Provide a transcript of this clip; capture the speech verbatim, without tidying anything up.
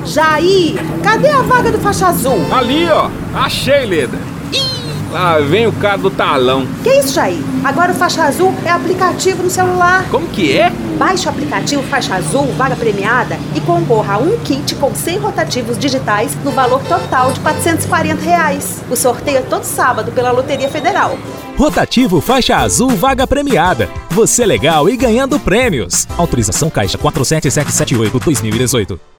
Jair, cadê a vaga do faixa azul? Ali, ó. Achei, Leda. Ih, lá vem o cara do talão. Que isso, Jair? Agora o faixa azul é aplicativo no celular. Como que é? Baixe o aplicativo Faixa Azul, vaga premiada, e concorra a um kit com cem rotativos digitais no valor total de quatrocentos e quarenta reais. O sorteio é todo sábado pela Loteria Federal. Rotativo Faixa Azul, vaga premiada. Você legal e ganhando prêmios. Autorização Caixa quatro sete sete sete oito barra dois mil e dezoito.